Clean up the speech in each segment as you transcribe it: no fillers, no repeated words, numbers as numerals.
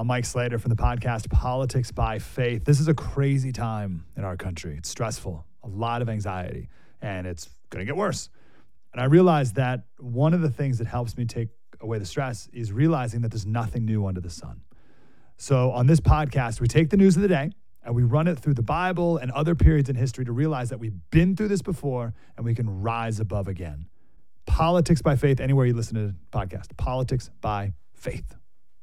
I'm Mike Slater from the podcast Politics by Faith. This is a crazy time in our country. It's stressful, a lot of anxiety, and it's going to get worse. And I realized that one of the things that helps me take away the stress is realizing that there's nothing new under the sun. So on this podcast, we take the news of the day and we run it through the Bible and other periods in history to realize that we've been through this before and we can rise above again. Politics by Faith, anywhere you listen to the podcast. Politics by Faith.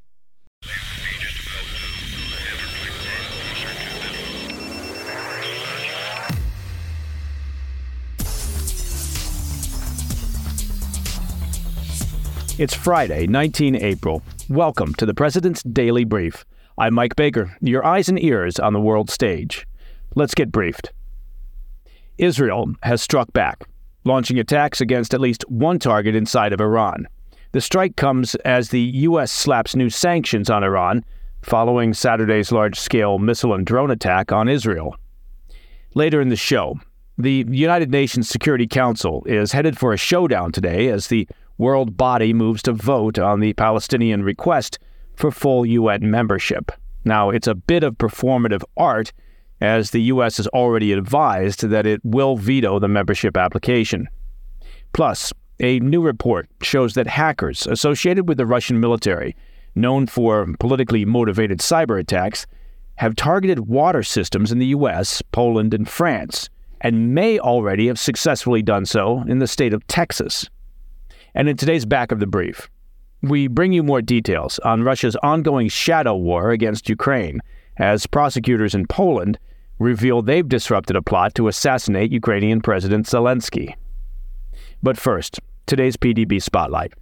It's Friday, 19 April. Welcome to the President's Daily Brief. I'm Mike Baker, your eyes and ears on the world stage. Let's get briefed. Israel has struck back, launching attacks against at least one target inside of Iran. The strike comes as the U.S. slaps new sanctions on Iran, following Saturday's large-scale missile and drone attack on Israel. Later in the show, the United Nations Security Council is headed for a showdown today as the world body moves to vote on the Palestinian request for full UN membership. Now, it's a bit of performative art, as the U.S. has already advised that it will veto the membership application. Plus, a new report shows that hackers associated with the Russian military, known for politically motivated cyber attacks, have targeted water systems in the U.S., Poland, and France, and may already have successfully done so in the state of Texas. And in today's Back of the Brief, we bring you more details on Russia's ongoing shadow war against Ukraine, as prosecutors in Poland reveal they've disrupted a plot to assassinate Ukrainian President Zelensky. But first, today's PDB Spotlight.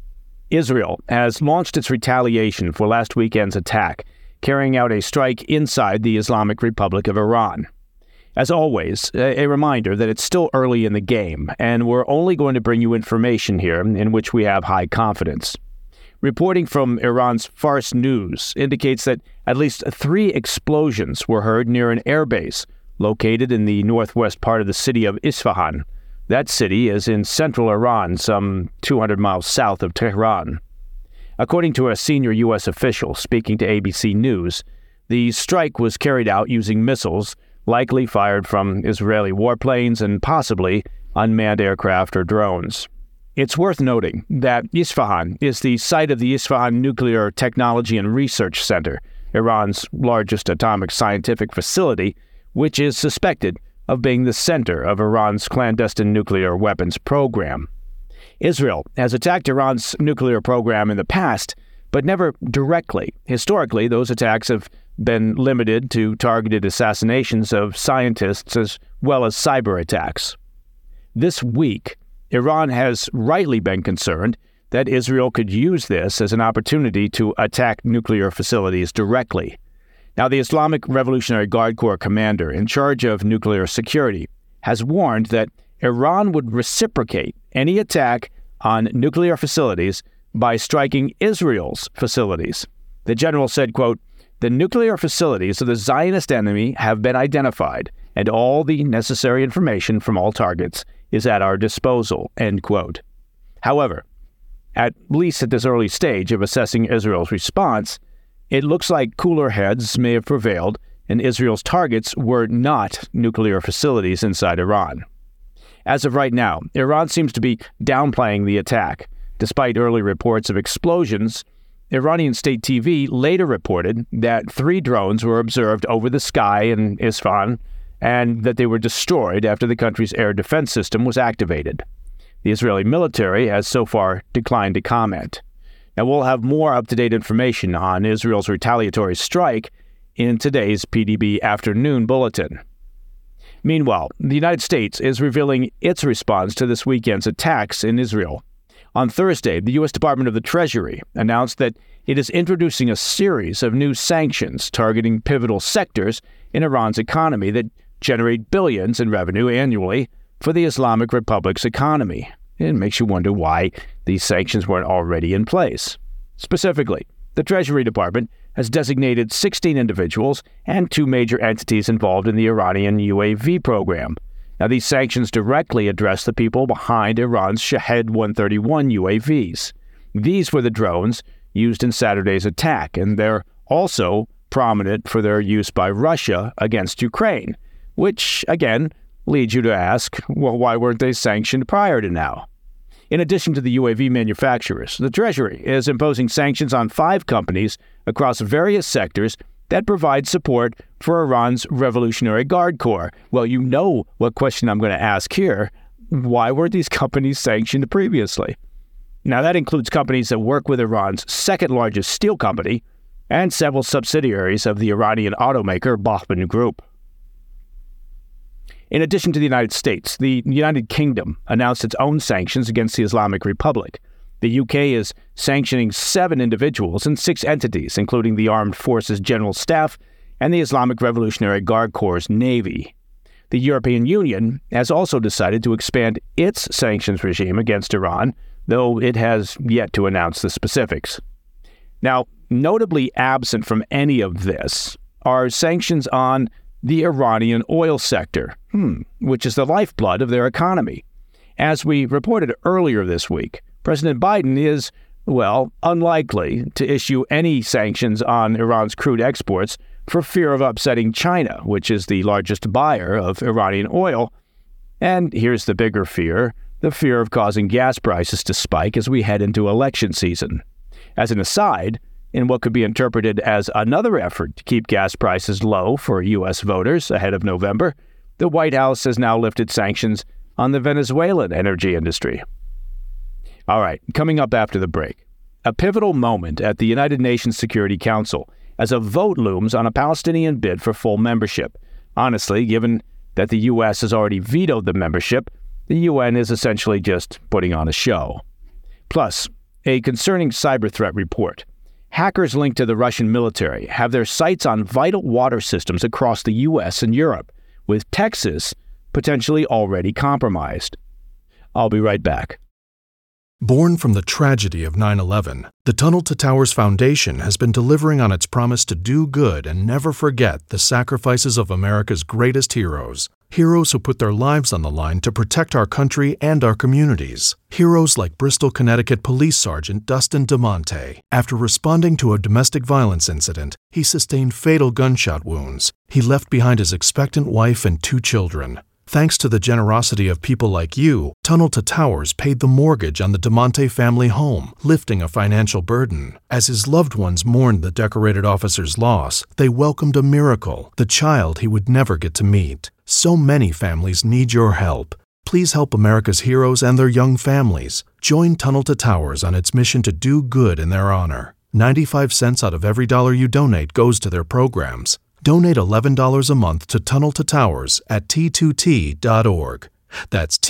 Israel has launched its retaliation for last weekend's attack, carrying out a strike inside the Islamic Republic of Iran. As always, a reminder that it's still early in the game, and we're only going to bring you information here in which we have high confidence. Reporting from Iran's Fars News indicates that at least 3 explosions were heard near an airbase located in the northwest part of the city of Isfahan. That city is in central Iran, some 200 miles south of Tehran. According to a senior U.S. official speaking to ABC News, the strike was carried out using missiles likely fired from Israeli warplanes and possibly unmanned aircraft or drones. It's worth noting that Isfahan is the site of the Isfahan Nuclear Technology and Research Center, Iran's largest atomic scientific facility, which is suspected of being the center of Iran's clandestine nuclear weapons program. Israel has attacked Iran's nuclear program in the past, but never directly. Historically, those attacks have been limited to targeted assassinations of scientists as well as cyber attacks. This week, Iran has rightly been concerned that Israel could use this as an opportunity to attack nuclear facilities directly. Now, the Islamic Revolutionary Guard Corps commander in charge of nuclear security has warned that Iran would reciprocate any attack on nuclear facilities by striking Israel's facilities. The general said, quote, "The nuclear facilities of the Zionist enemy have been identified, and all the necessary information from all targets is at our disposal," end quote. However, at least at this early stage of assessing Israel's response, it looks like cooler heads may have prevailed, and Israel's targets were not nuclear facilities inside Iran. As of right now, Iran seems to be downplaying the attack. Despite early reports of explosions, Iranian state TV later reported that 3 drones were observed over the sky in Isfahan and that they were destroyed after the country's air defense system was activated. The Israeli military has so far declined to comment. Now, we'll have more up-to-date information on Israel's retaliatory strike in today's PDB Afternoon Bulletin. Meanwhile, the United States is revealing its response to this weekend's attacks in Israel. On Thursday, the U.S. Department of the Treasury announced that it is introducing a series of new sanctions targeting pivotal sectors in Iran's economy that generate billions in revenue annually for the Islamic Republic's economy. It makes you wonder why these sanctions weren't already in place. Specifically, the Treasury Department has designated 16 individuals and 2 major entities involved in the Iranian UAV program. Now, these sanctions directly address the people behind Iran's Shahed 131 UAVs. These were the drones used in Saturday's attack, and they're also prominent for their use by Russia against Ukraine, which, again, leads you to ask, well, why weren't they sanctioned prior to now? In addition to the UAV manufacturers, the Treasury is imposing sanctions on 5 companies across various sectors that provide support for Iran's Revolutionary Guard Corps. Well, you know what question I'm going to ask here. Why were these companies sanctioned previously? Now, that includes companies that work with Iran's second-largest steel company and several subsidiaries of the Iranian automaker Bahman Group. In addition to the United States, the United Kingdom announced its own sanctions against the Islamic Republic. The UK is sanctioning 7 individuals and 6 entities, including the Armed Forces General Staff and the Islamic Revolutionary Guard Corps' Navy. The European Union has also decided to expand its sanctions regime against Iran, though it has yet to announce the specifics. Now, notably absent from any of this are sanctions on the Iranian oil sector, which is the lifeblood of their economy. As we reported earlier this week, President Biden is, well, unlikely to issue any sanctions on Iran's crude exports for fear of upsetting China, which is the largest buyer of Iranian oil. And here's the bigger fear, the fear of causing gas prices to spike as we head into election season. As an aside, in what could be interpreted as another effort to keep gas prices low for U.S. voters ahead of November, the White House has now lifted sanctions on the Venezuelan energy industry. All right, coming up after the break, a pivotal moment at the United Nations Security Council as a vote looms on a Palestinian bid for full membership. Honestly, given that the U.S. has already vetoed the membership, the UN is essentially just putting on a show. Plus, a concerning cyber threat report. Hackers linked to the Russian military have their sights on vital water systems across the U.S. and Europe, with Texas potentially already compromised. I'll be right back. Born from the tragedy of 9/11, the Tunnel to Towers Foundation has been delivering on its promise to do good and never forget the sacrifices of America's greatest heroes. Heroes who put their lives on the line to protect our country and our communities. Heroes like Bristol, Connecticut Police Sergeant Dustin DeMonte. After responding to a domestic violence incident, he sustained fatal gunshot wounds. He left behind his expectant wife and 2 children. Thanks to the generosity of people like you, Tunnel to Towers paid the mortgage on the DeMonte family home, lifting a financial burden. As his loved ones mourned the decorated officer's loss, they welcomed a miracle, the child he would never get to meet. So many families need your help. Please help America's heroes and their young families. Join Tunnel to Towers on its mission to do good in their honor. 95 cents out of every dollar you donate goes to their programs. Donate $11 a month to Tunnel to Towers at T2T.org. That's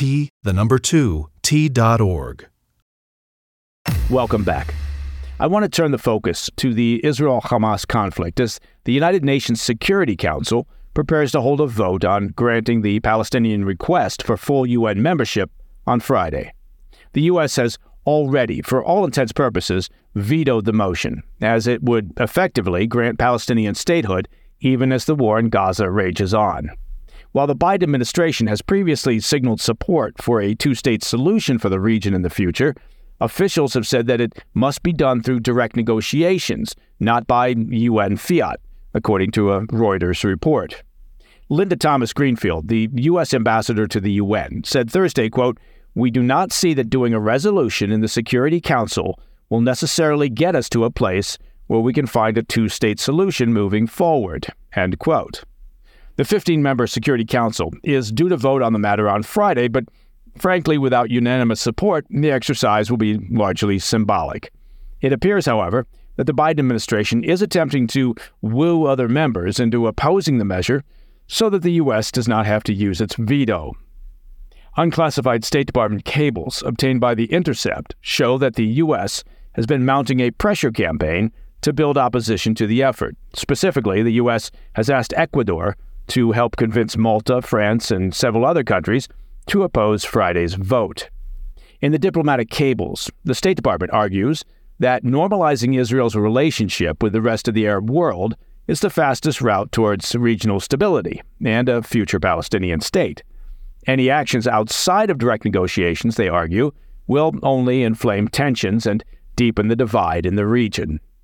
T2T.org. Welcome back. I want to turn the focus to the Israel-Hamas conflict as the United Nations Security Council prepares to hold a vote on granting the Palestinian request for full UN membership on Friday. The U.S. has already, for all intents and purposes, vetoed the motion, as it would effectively grant Palestinian statehood even as the war in Gaza rages on. While the Biden administration has previously signaled support for a 2-state solution for the region in the future, officials have said that it must be done through direct negotiations, not by UN fiat, according to a Reuters report. Linda Thomas-Greenfield, the U.S. ambassador to the UN, said Thursday, quote, "We do not see that doing a resolution in the Security Council will necessarily get us to a place where we can find a 2-state solution moving forward," end quote. The 15-member Security Council is due to vote on the matter on Friday, but frankly, without unanimous support, the exercise will be largely symbolic. It appears, however, that the Biden administration is attempting to woo other members into opposing the measure so that the U.S. does not have to use its veto. Unclassified State Department cables obtained by The Intercept show that the U.S. has been mounting a pressure campaign to build opposition to the effort. Specifically, the U.S. has asked Ecuador to help convince Malta, France, and several other countries to oppose Friday's vote. In the diplomatic cables, the State Department argues that normalizing Israel's relationship with the rest of the Arab world is the fastest route towards regional stability and a future Palestinian state. Any actions outside of direct negotiations, they argue, will only inflame tensions and deepen the divide in the region.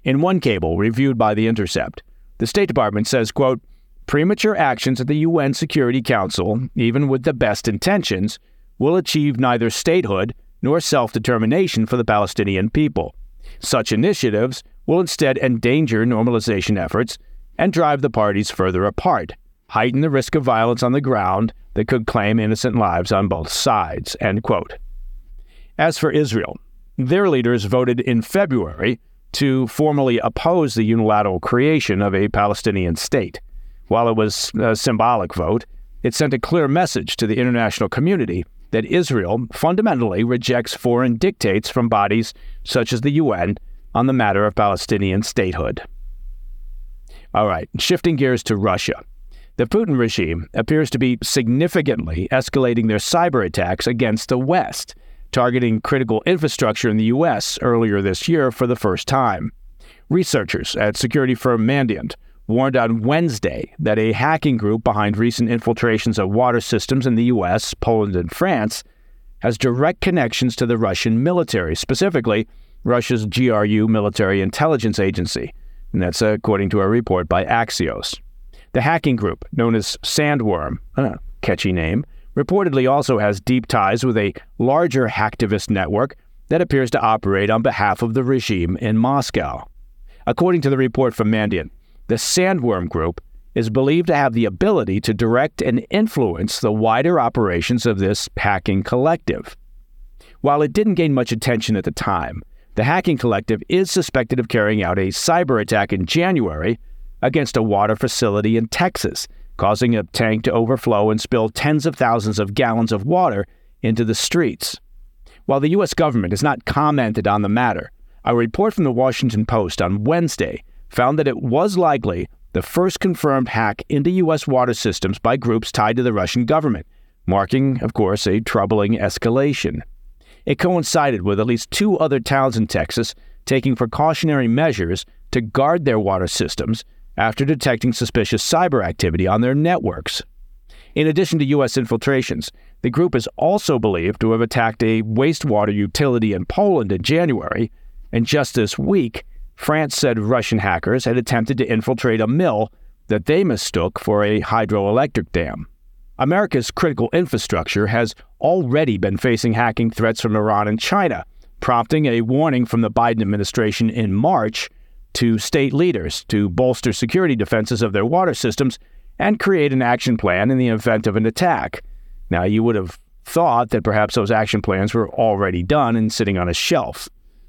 In one cable reviewed by The Intercept, the State Department says, quote, premature actions at the UN Security Council, even with the best intentions, will achieve neither statehood nor self-determination for the Palestinian people. Such initiatives will instead endanger normalization efforts and drive the parties further apart, heighten the risk of violence on the ground that could claim innocent lives on both sides, end quote. As for Israel, their leaders voted in February to formally oppose the unilateral creation of a Palestinian state. While it was a symbolic vote, it sent a clear message to the international community that Israel fundamentally rejects foreign dictates from bodies such as the UN on the matter of Palestinian statehood. All right, shifting gears to Russia. The Putin regime appears to be significantly escalating their cyber attacks against the West, targeting critical infrastructure in the U.S. earlier this year for the first time. Researchers at security firm Mandiant warned on Wednesday that a hacking group behind recent infiltrations of water systems in the U.S., Poland, and France has direct connections to the Russian military, specifically Russia's GRU military intelligence agency, and that's according to a report by Axios. The hacking group, known as Sandworm, catchy name, reportedly also has deep ties with a larger hacktivist network that appears to operate on behalf of the regime in Moscow. According to the report from Mandiant, the Sandworm Group is believed to have the ability to direct and influence the wider operations of this hacking collective. While it didn't gain much attention at the time, the hacking collective is suspected of carrying out a cyber attack in January against a water facility in Texas, causing a tank to overflow and spill tens of thousands of gallons of water into the streets. While the U.S. government has not commented on the matter, a report from the Washington Post on Wednesday found that it was likely the first confirmed hack into U.S. water systems by groups tied to the Russian government, marking, of course, a troubling escalation. It coincided with at least 2 other towns in Texas taking precautionary measures to guard their water systems after detecting suspicious cyber activity on their networks. In addition to U.S. infiltrations, the group is also believed to have attacked a wastewater utility in Poland in January, and just this week, France said Russian hackers had attempted to infiltrate a mill that they mistook for a hydroelectric dam. America's critical infrastructure has already been facing hacking threats from Iran and China, prompting a warning from the Biden administration in March to state leaders to bolster security defenses of their water systems and create an action plan in the event of an attack. Now, you would have thought that perhaps those action plans were already done and sitting on a shelf.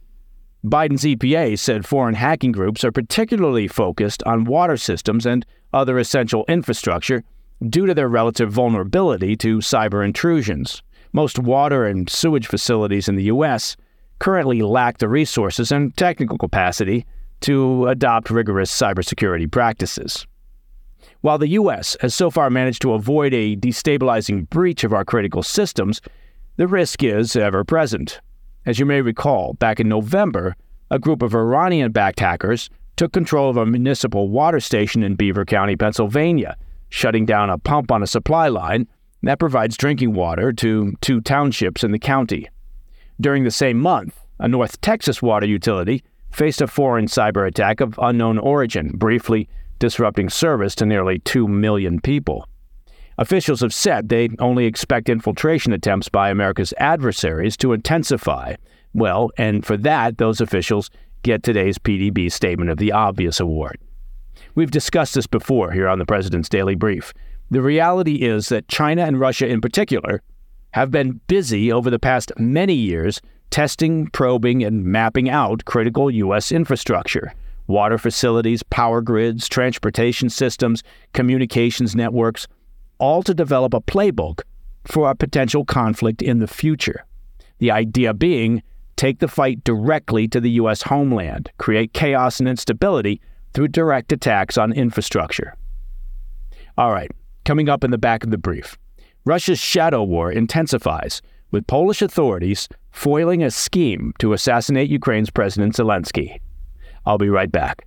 Biden's EPA said foreign hacking groups are particularly focused on water systems and other essential infrastructure due to their relative vulnerability to cyber intrusions. Most water and sewage facilities in the U.S. currently lack the resources and technical capacity to adopt rigorous cybersecurity practices. While the U.S. has so far managed to avoid a destabilizing breach of our critical systems, the risk is ever present. As you may recall, back in November, a group of Iranian-backed hackers took control of a municipal water station in Beaver County, Pennsylvania, shutting down a pump on a supply line that provides drinking water to 2 townships in the county. During the same month, a North Texas water utility faced a foreign cyber attack of unknown origin, briefly disrupting service to nearly 2 million people. Officials have said they only expect infiltration attempts by America's adversaries to intensify. Well, and for that, those officials get today's PDB Statement of the Obvious Award. We've discussed this before here on the President's Daily Brief. The reality is that China and Russia in particular have been busy over the past many years testing, probing, and mapping out critical U.S. infrastructure, water facilities, power grids, transportation systems, communications networks, all to develop a playbook for a potential conflict in the future. The idea being, take the fight directly to the U.S. homeland, create chaos and instability through direct attacks on infrastructure. All right, coming up in the back of the brief, Russia's shadow war intensifies, with Polish authorities foiling a scheme to assassinate Ukraine's President Zelensky. I'll be right back.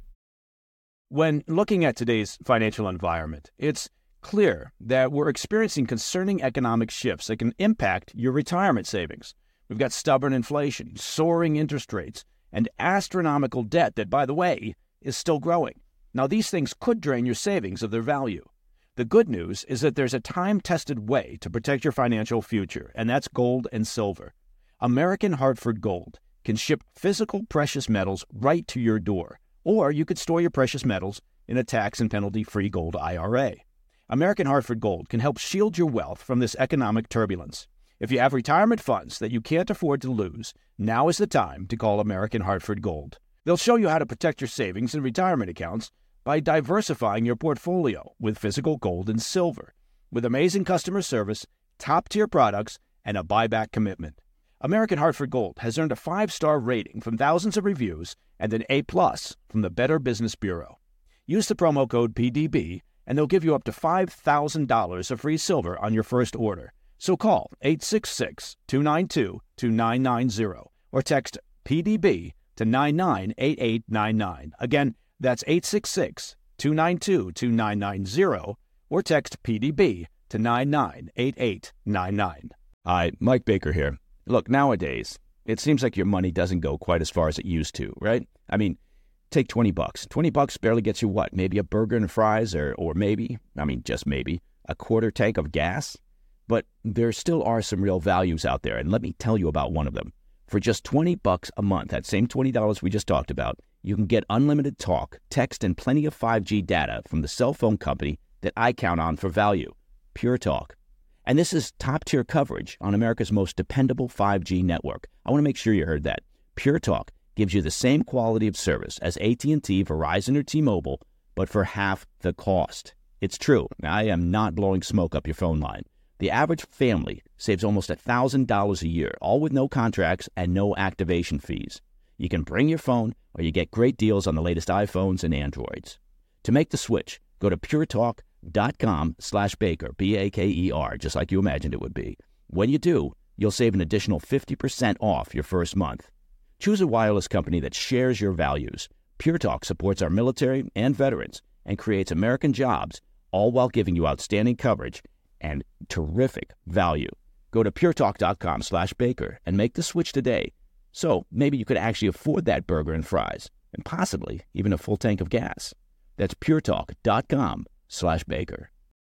When looking at today's financial environment, it's clear that we're experiencing concerning economic shifts that can impact your retirement savings. We've got stubborn inflation, soaring interest rates, and astronomical debt that, by the way, is still growing. Now, these things could drain your savings of their value. The good news is that there's a time-tested way to protect your financial future, and that's gold and silver. American Hartford Gold can ship physical precious metals right to your door, or you could store your precious metals in a tax and penalty-free gold IRA. American Hartford Gold can help shield your wealth from this economic turbulence. If you have retirement funds that you can't afford to lose, now is the time to call American Hartford Gold. They'll show you how to protect your savings and retirement accounts by diversifying your portfolio with physical gold and silver, with amazing customer service, top-tier products, and a buyback commitment. American Hartford Gold has earned a 5-star rating from thousands of reviews and an A+ from the Better Business Bureau. Use the promo code PDB, and they'll give you up to $5,000 of free silver on your first order. So call 866-292-2990 or text PDB to 998899. Again, that's 866-292-2990 or text PDB to 998899. Hi, Mike Baker here. Look, nowadays, it seems like your money doesn't go quite as far as it used to, right? I mean, take $20. $20 barely gets you what? Maybe a burger and fries or maybe, just maybe, a quarter tank of gas? But there still are some real values out there, and let me tell you about one of them. For just $20 a month, that same $20 we just talked about, you can get unlimited talk, text, and plenty of 5G data from the cell phone company that I count on for value, Pure Talk. And this is top-tier coverage on America's most dependable 5G network. I want to make sure you heard that. Pure Talk gives you the same quality of service as AT&T, Verizon, or T-Mobile, but for half the cost. It's true. I am not blowing smoke up your phone line. The average family saves almost $1,000 a year, all with no contracts and no activation fees. You can bring your phone, or you get great deals on the latest iPhones and Androids. To make the switch, go to puretalk.com/Baker, B-A-K-E-R, just like you imagined it would be. When you do, you'll save an additional 50% off your first month. Choose a wireless company that shares your values. Pure Talk supports our military and veterans and creates American jobs, all while giving you outstanding coverage and terrific value. Go to puretalk.com/Baker and make the switch today. So maybe you could actually afford that burger and fries and possibly even a full tank of gas. That's puretalk.com/Baker.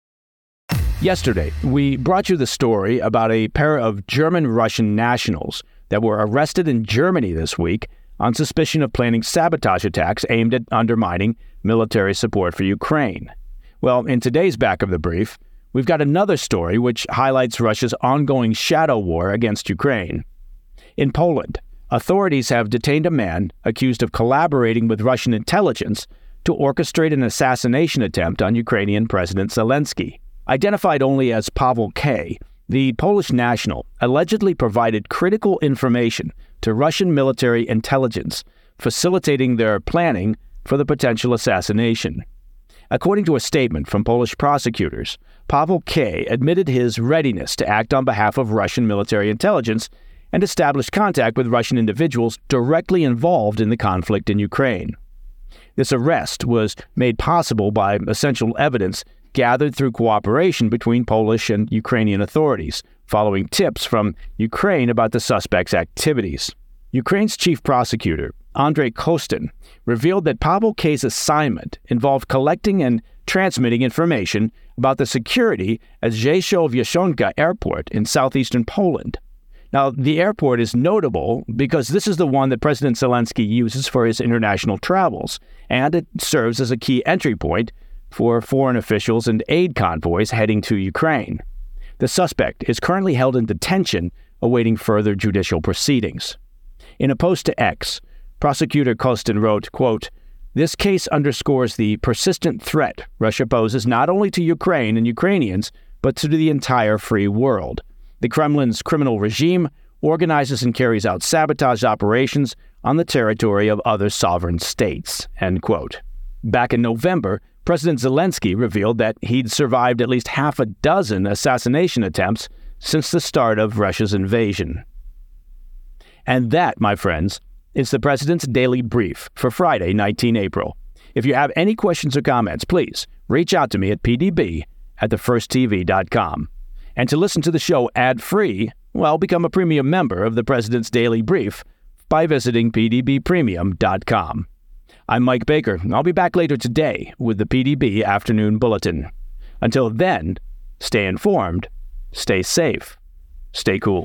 Yesterday, we brought you the story about a pair of German-Russian nationals that were arrested in Germany this week on suspicion of planning sabotage attacks aimed at undermining military support for Ukraine. Well, in today's Back of the Brief, we've got another story which highlights Russia's ongoing shadow war against Ukraine. In Poland, authorities have detained a man accused of collaborating with Russian intelligence to orchestrate an assassination attempt on Ukrainian President Zelensky. Identified only as Pavel K., the Polish national allegedly provided critical information to Russian military intelligence, facilitating their planning for the potential assassination. According to a statement from Polish prosecutors, Pavel K. admitted his readiness to act on behalf of Russian military intelligence and establish contact with Russian individuals directly involved in the conflict in Ukraine. This arrest was made possible by essential evidence gathered through cooperation between Polish and Ukrainian authorities, following tips from Ukraine about the suspect's activities. Ukraine's chief prosecutor, Andrei Kostin, revealed that Pavel K.'s assignment involved collecting and transmitting information about the security at Rzeszów-Jasionka Airport in southeastern Poland. Now, the airport is notable because this is the one that President Zelensky uses for his international travels, and it serves as a key entry point for foreign officials and aid convoys heading to Ukraine. The suspect is currently held in detention, awaiting further judicial proceedings. In a post to X, prosecutor Kostin wrote, quote, "This case underscores the persistent threat Russia poses not only to Ukraine and Ukrainians, but to the entire free world. The Kremlin's criminal regime organizes and carries out sabotage operations on the territory of other sovereign states," end quote. Back in November, President Zelensky revealed that he'd survived at least half a dozen assassination attempts since the start of Russia's invasion. And that, my friends, is the President's Daily Brief for Friday, 19 April. If you have any questions or comments, please reach out to me at pdb@thefirsttv.com. And to listen to the show ad-free, well, become a premium member of the President's Daily Brief by visiting pdbpremium.com. I'm Mike Baker, and I'll be back later today with the PDB Afternoon Bulletin. Until then, stay informed, stay safe, stay cool.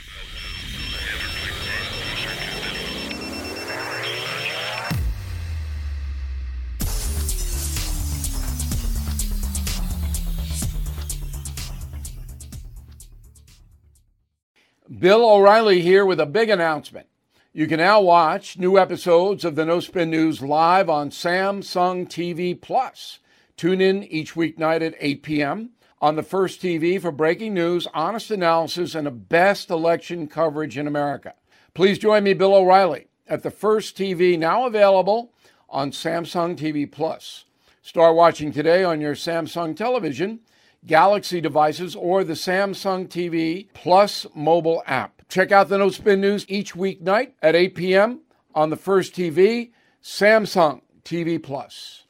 Bill O'Reilly here with a big announcement. You can now watch new episodes of the No Spin News live on Samsung TV Plus. Tune in each weeknight at 8 p.m. on the First TV for breaking news, honest analysis, and the best election coverage in America. Please join me, Bill O'Reilly, at the First TV, now available on Samsung TV Plus. Start watching today on your Samsung television, Galaxy devices, or the Samsung TV Plus mobile app. Check out the No Spin News each weeknight at 8 p.m. on the First TV, Samsung TV Plus.